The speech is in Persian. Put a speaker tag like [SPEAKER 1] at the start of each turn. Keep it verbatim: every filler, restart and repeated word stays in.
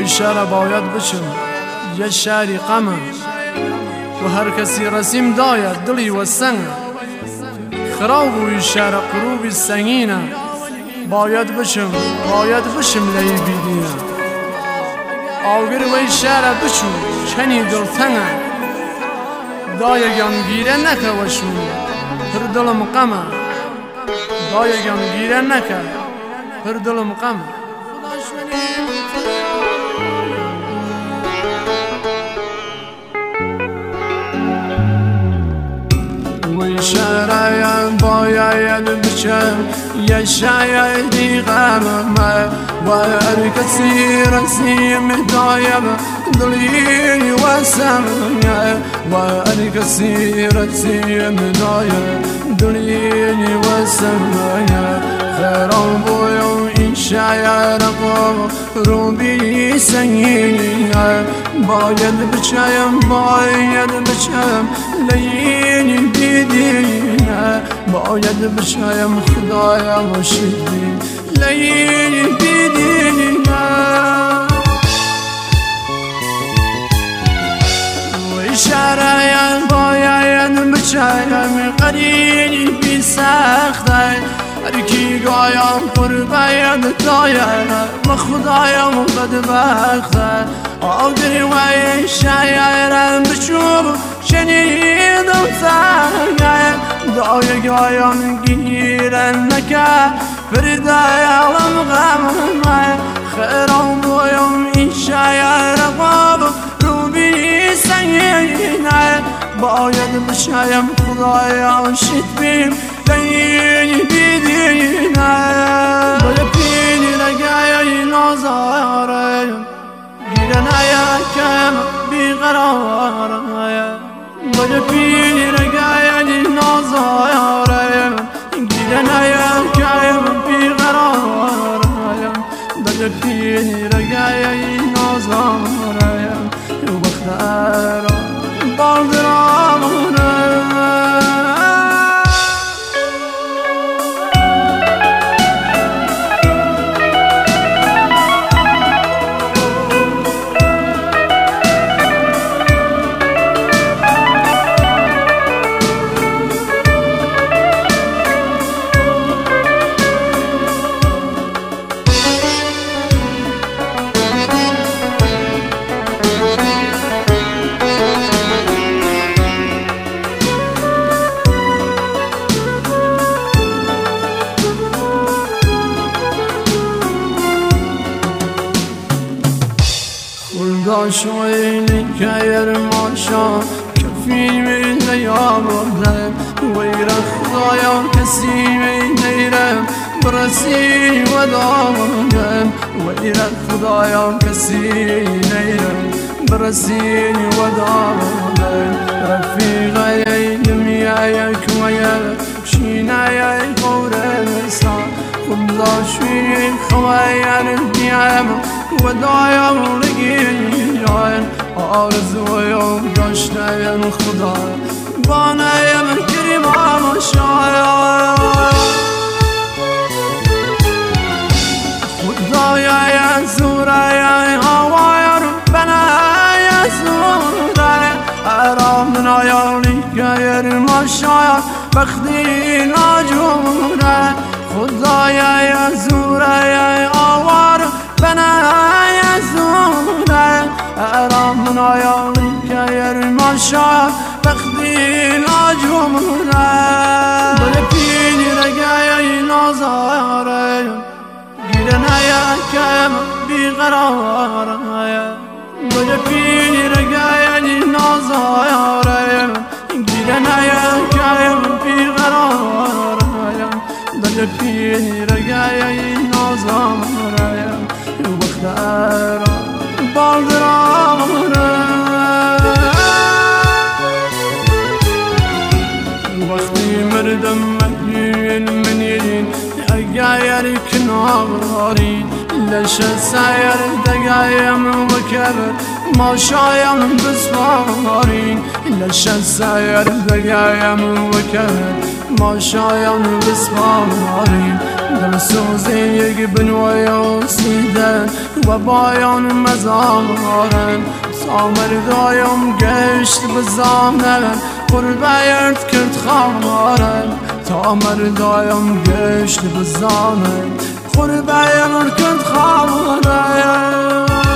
[SPEAKER 1] وی شهر باید بچم یه شهری غمه و هر کسی رسیم داید دلی و سنگ خراب و شهر قروبی سنگینه باید بچم باید بشم لی بیدینه آوگر وی شهر بچو چنی دلتنگه دایگان گیره نکه وشون هر دلم غمه دایگان گیره نکه هر دلم غمه وی شهر باید بچم یه شایدی غمه و هر کسی رسیم دایم دلی و سمنه و هر کسی رسیم دایم دلی و سمنه خیران بویم این شایر قوم روبی سنگینه باید بچم باید بچم لینی بیدینه باید بچم خدایا شدی لینی بیدینه وی شهر باید بچم قرینی بی سخته هر کی گایم پر باید داید و خدایم بدبخته آگر وی شایرم بچوب شنیدم سنگه دای گایم گیرن نکه فردایم غمه خیرم بویم این شایر قاب روبی سنگینه باید بشایم خدایا شد بیم لینی بیدینه باید پینی لگای نازارم گیرن یکم بیقرارم باید پینی لگای نازارم گیرن یکم بیقرارم باید پینی لگای نازارم بخترم بالدرام شويني كاير ماشا كفي من ليام ورد وير خضايا كسيم نيرم برسي ودام وير خضايا كسي نيرم برسي ودام رفيقي دميايا كويا شينايا كورنسا خدا شوي خوايا الديام ودايم لقيان آرزویم داشتم خدا بانایم کریمان شاید خدایا زورای هوای بنای زورای ارام نایالی که ماشاید بختی ناجوره خدایا زورای هوای بنای زورای ارام نایالی که ماشاید بختی ناجوره بله پینی رگای نازاره گیرن یکم بیقراره بله پینی رگای نازاره گیرن یکم بیقراره بله پینی رگای نازاره بختر بالدرامره وقتی مردم مهین منیرین اگر کنارین لش سایر دقایم وکر ما شایم بسوارین لش سایر دقایم وکر ما شایم بسوارین دل سوزی یک بنویا سیدن و بایان مزارن سامر دایم گشت بزانن قربه یرد کرد خارن سامر دایم گشت بزانن قربه یرد کرد خارن